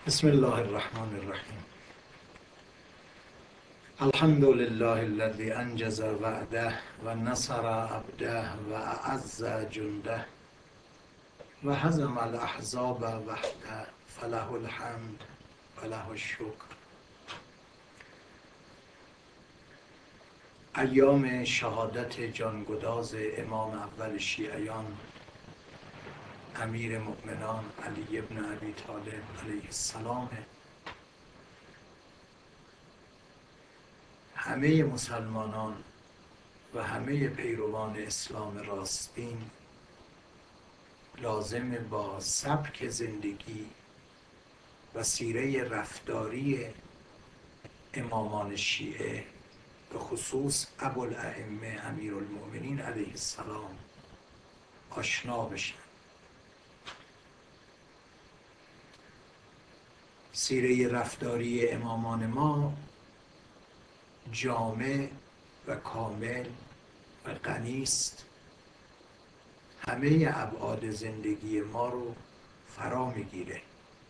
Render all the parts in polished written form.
بسم الله الرحمن الرحیم. الحمد لله الذي انجز وعده و نصر عبده و اعز جنده و هزم الاحزاب وحده فله الحمد و له الشکر. ایام شهادت جانگداز امام اول شیعیان امیر مؤمنان علی ابن ابی طالب علیه السلام. همه مسلمانان و همه پیروان اسلام راستین لازم با سبک زندگی و سیره رفتاری امامان شیعه به خصوص ابوالائمه امیرالمؤمنین علیه السلام آشنا بشن. سیره رفتاری امامان ما جامع و کامل و غنی است، همه ابعاد زندگی ما رو فرا میگیره.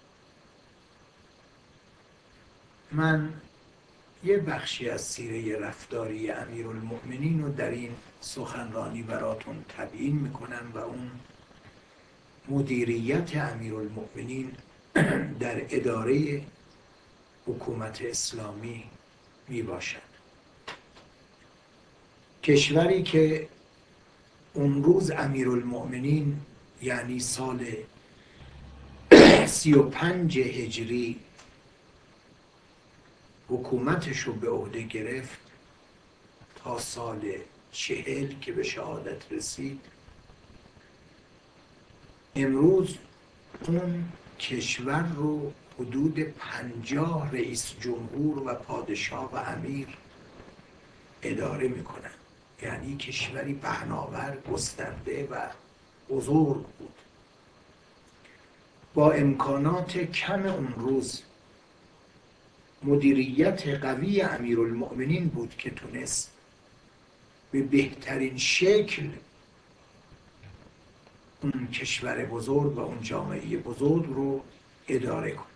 من یه بخشی از سیره رفتاری امیرالمؤمنین رو در این سخنرانی براتون تبیین میکنم و اون مدیریت امیرالمؤمنین در اداره حکومت اسلامی میباشد. کشوری که اون روز امیرالمؤمنین یعنی سال 35 هجری حکومتش رو به عهده گرفت تا سال 40 که به شهادت رسید، امروز اون کشور رو حدود 50 رئیس جمهور و پادشاه و امیر اداره میکنن. یعنی کشوری پهناور، گسترده و بزرگ بود. با امکانات کم اون روز مدیریت قوی امیرالمؤمنین بود که تونست به بهترین شکل اون کشور بزرگ و اون جامعه بزرگ رو اداره کنه.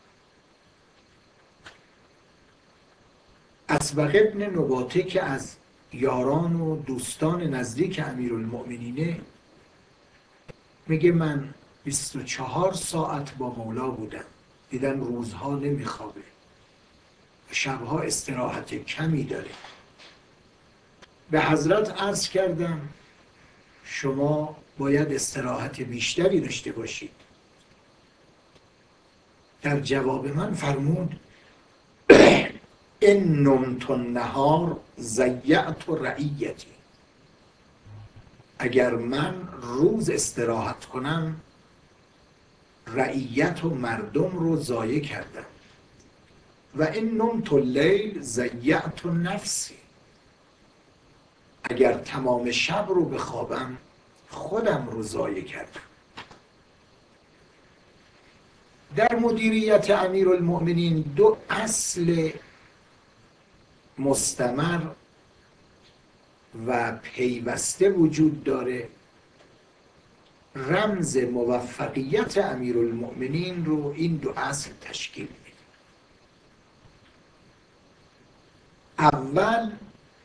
اسبق ابن نباته که از یاران و دوستان نزدیک امیرالمؤمنینه میگه من 24 ساعت با مولا بودم، دیدم روزها نمیخوابه و شبها استراحت کمی داره. به حضرت عرض کردم شما باید استراحت بیشتری داشته باشید. در جواب من فرمود ان نمت النهار ضیعت رعیتی. اگر من روز استراحت کنم رعیت و مردم رو ضایع کردم. و ان نمت اللیل ضیعت نفسی. اگر تمام شب رو بخوابم خودم رو ضایع کردم. در مدیریت امیرالمؤمنین دو اصل مستمر و پیوسته وجود داره. رمز موفقیت امیرالمؤمنین رو این دو اصل تشکیل میده. اول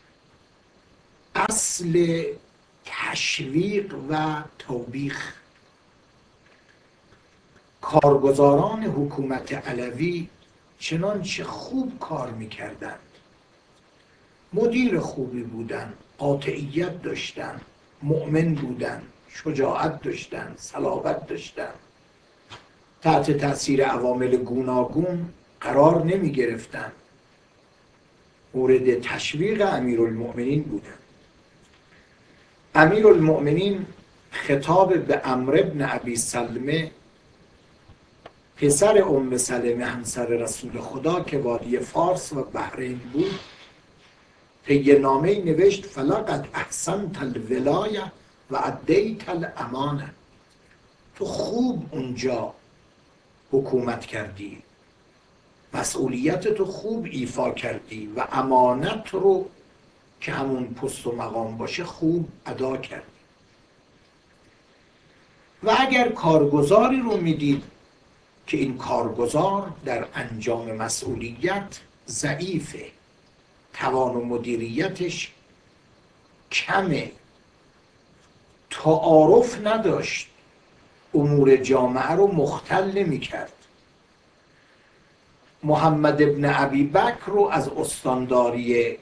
اصل تشویق و توبیخ. کارگزاران حکومت علوی چنانچه خوب کار میکردند، مدیر خوبی بودن، قاطعیت داشتن، مؤمن بودن، شجاعت داشتن، صلابت داشتن، تحت تأثیر عوامل گوناگون قرار نمی گرفتن، مورد تشویق امیرالمؤمنین بودن. امیرالمؤمنین خطاب به عمرو بن ابی سلمه پسر ام سلمه همسر رسول خدا که وادی فارس و بحرین بود طی نامه‌ای نوشت فلقد احسنت الولایه و ادیت الامانه. تو خوب اونجا حکومت کردی، مسئولیت تو خوب ایفا کردی و امانت رو که همون پست و مقام باشه خوب ادا کردی. و اگر کارگزاری رو میدید که این کارگزار در انجام مسئولیت ضعیفه، توان و مدیریتش کمه، تعارف نداشت، امور جامعه رو مختل نمی کرد. محمد ابن ابی بکر رو از استانداری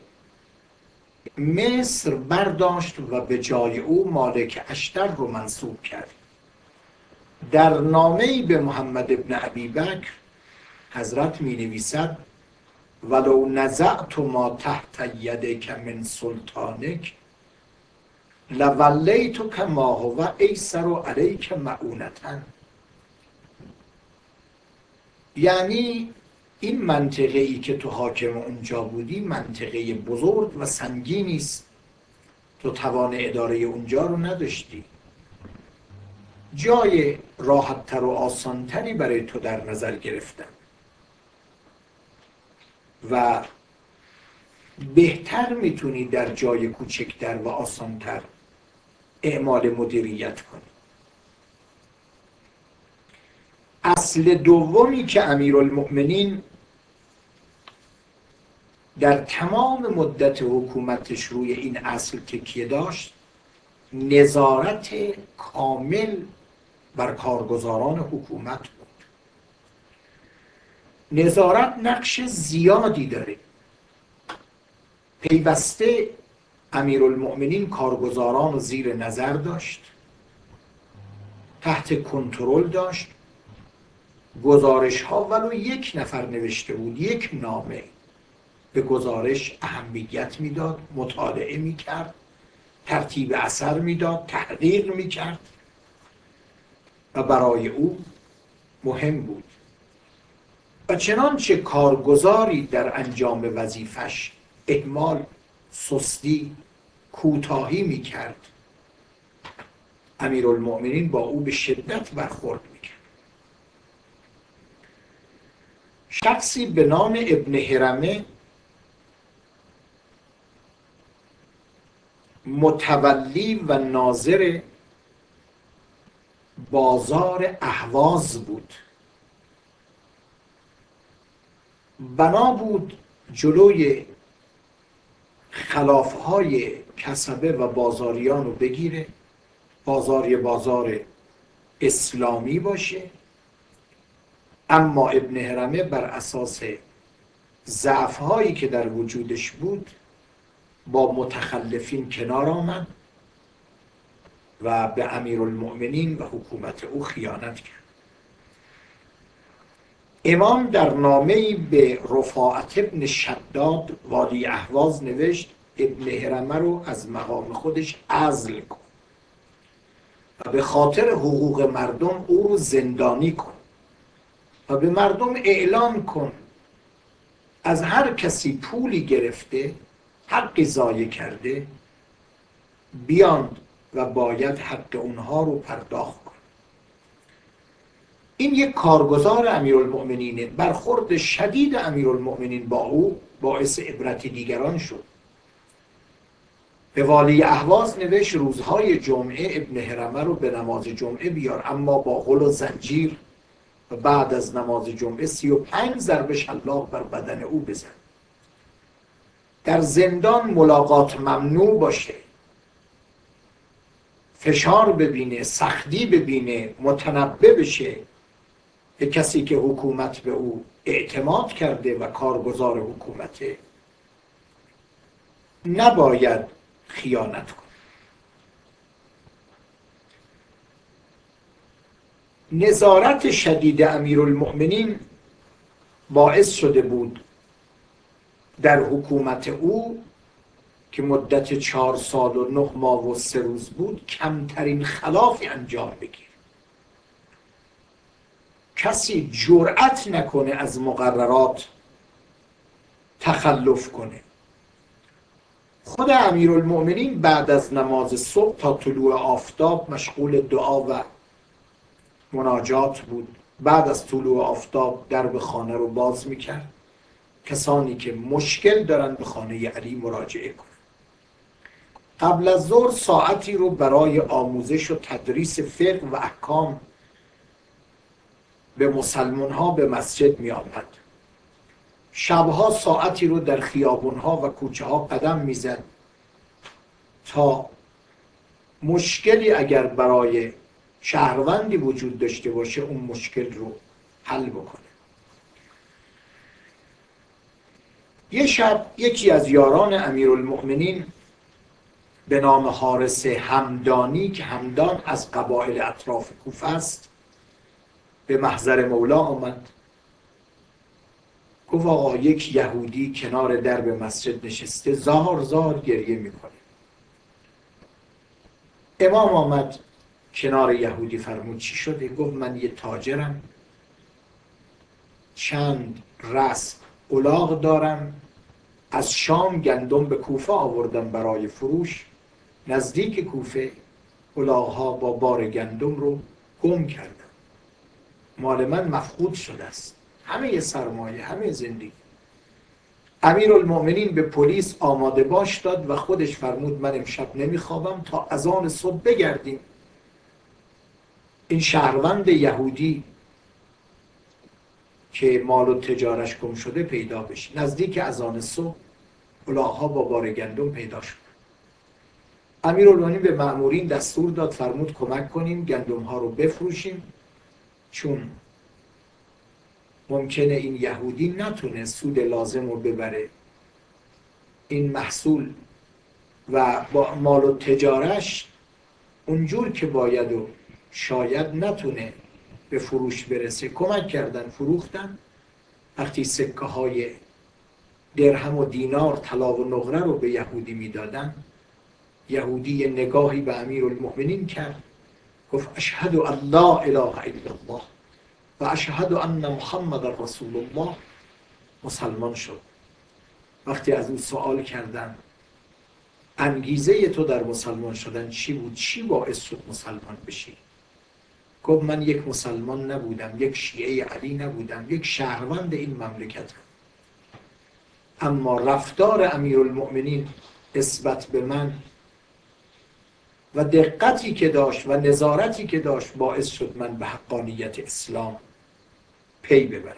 مصر برداشت و به جای او مالک اشتر رو منصوب کرد. در نامه‌ای به محمد ابن ابی بکر حضرت می نویسد ولو نزعت ما تحت یدک من سلطانک لولیتک ما هو ایسر علیک مؤونة. یعنی این منطقه ای که تو حاکم اونجا بودی منطقه بزرگ و سنگینی است، تو توان اداره اونجا رو نداشتی، جای راحت‌تر و آسان‌تری برای تو در نظر گرفتم و بهتر میتونی در جای کوچکتر و آسانتر اعمال مدیریت کنی. اصل دومی که امیرالمؤمنین در تمام مدت حکومتش روی این اصل تکیه داشت، نظارت کامل بر کارگزاران حکومت بود. نظارت نقش زیادی داره. پیوسته امیرالمؤمنین کارگزاران رو زیر نظر داشت، تحت کنترل داشت. گزارش ها ولو یک نفر نوشته بود، یک نامه، به گزارش اهمیت میداد، مطالعه میکرد، ترتیب اثر میداد، تحقیق میکرد و برای او مهم بود. و چنانچه کارگزاری در انجام وظیفش اهمال، سستی، کوتاهی میکرد، امیرالمؤمنین با او به شدت برخورد میکرد. شخصی به نام ابن هرمه متولی و ناظر بازار اهواز بود. بنا بود جلوی خلافهای کسبه و بازاریان رو بگیره، بازار اسلامی باشه، اما ابن هرمه بر اساس ضعف‌هایی که در وجودش بود با متخلفین کنار آمد و به امیرالمؤمنین و حکومت او خیانت کرد. امام در نامه‌ای به رفاعت ابن شداد والی اهواز نوشت ابن هرمه رو از مقام خودش عزل کن و به خاطر حقوق مردم او رو زندانی کن و به مردم اعلام کن از هر کسی پولی گرفته، حقی ضایع کرده، بیان و باید حق اونها رو پرداخت کن. این یک کارگزار امیرالمؤمنینه. برخورد شدید امیرالمؤمنین با او باعث عبرت دیگران شد. به والی اهواز نوشت روزهای جمعه ابن هرمه رو به نماز جمعه بیار، اما با غل و زنجیر، و بعد از نماز جمعه 35 ضربه شلاق بر بدن او بزن. در زندان ملاقات ممنوع باشه، فشار ببینه، سختی ببینه، متنبه بشه به کسی که حکومت به او اعتماد کرده و کارگزار حکومته، نباید خیانت کنه. نظارت شدید امیرالمؤمنین باعث شده بود در حکومت او که مدت 4 سال و 9 ماه و 3 روز بود کمترین خلافی انجام بگیر. کسی جرأت نکنه از مقررات تخلف کنه. خود امیرالمؤمنین بعد از نماز صبح تا طلوع آفتاب مشغول دعا و مناجات بود. بعد از طلوع آفتاب درب خانه رو باز میکرد، کسانی که مشکل دارن به خانه علی مراجعه کنن. قبل از ظهر ساعتی رو برای آموزش و تدریس فقه و احکام به مسلمان ها به مسجد می آمد. شبها ساعتی رو در خیابون ها و کوچه ها قدم می زد تا مشکلی اگر برای شهروندی وجود داشته باشه اون مشکل رو حل بکنه. یه شب یکی از یاران امیرالمؤمنین به نام حارث همدانی که همدان از قبایل اطراف کوفه است به محضر مولا آمد. گفت آقا یک یهودی کنار درب مسجد نشسته زار زار گریه میکنه. امام آمد کنار یهودی، فرمود چی شده؟ گفت من یه تاجرم، چند رسم الاغ دارم، از شام گندم به کوفه آوردم برای فروش. نزدیک کوفه الاغ‌ها با بار گندم رو گم کردن، مال من مفقود شده است، همه سرمایه، همه زندگی. امیرالمؤمنین به پلیس آماده باش داد و خودش فرمود من امشب نمیخوابم تا اذان صبح بگردیم این شهروند یهودی که مال و تجارش گم شده پیدا بشه. نزدیک اذان صبح الاغ‌ها با بار گندم پیدا شد. امیرالمؤمنین به مأمورین دستور داد، فرمود کمک کنیم گندم ها رو بفروشیم، چون ممکنه این یهودی نتونه سود لازم رو ببره، این محصول و با مال و تجارش اونجور که باید و شاید نتونه به فروش برسه. کمک کردن، فروختن. وقتی سکه های درهم و دینار، طلا و نقره رو به یهودی میدادن، یهودی نگاهی به امیرالمؤمنین کرد، گفت اشهد ان لا اله الا الله و اشهد ان محمد رسول الله. مسلمان شد. وقتی از او سوال کردن انگیزه تو در مسلمان شدن چی بود؟ چی باعث شد مسلمان بشی؟ گفت من یک مسلمان نبودم، یک شیعه علی نبودم، یک شهروند این مملکتم، اما رفتار امیرالمؤمنین نسبت به من و دقتی که داشت و نظارتی که داشت باعث شد من به حقانیت اسلام پی ببرم.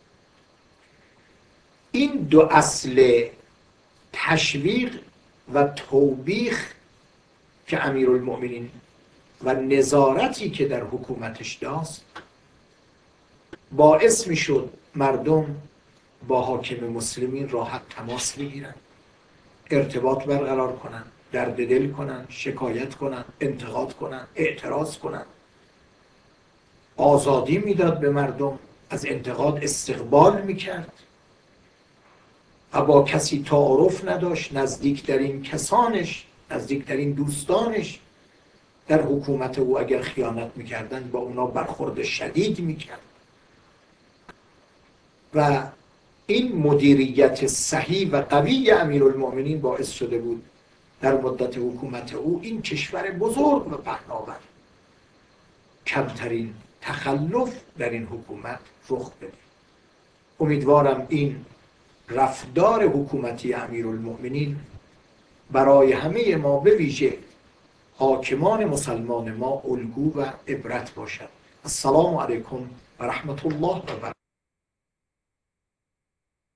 این دو اصل تشویق و توبیخ که امیرالمؤمنین و نظارتی که در حکومتش داشت باعث می شد مردم با حاکم مسلمین راحت تماس بگیرن، ارتباط برقرار کنن، درد دل کنن، شکایت کنن، انتقاد کنن، اعتراض کنن. آزادی میداد به مردم، از انتقاد استقبال میکرد و با کسی تعارف نداشت. نزدیکترین کسانش، نزدیکترین دوستانش در حکومت او اگر خیانت میکردن با اونا برخورد شدید میکرد. و این مدیریت صحیح و قوی امیرالمؤمنین باعث شده بود در مدت حکومت او این کشور بزرگ و پهناور کمترین تخلف در این حکومت رخ بده. امیدوارم این رفتار حکومتی امیرالمؤمنین برای همه ما به ویژه حاکمان مسلمان ما الگو و عبرت باشد. السلام علیکم و رحمت الله و برکاته.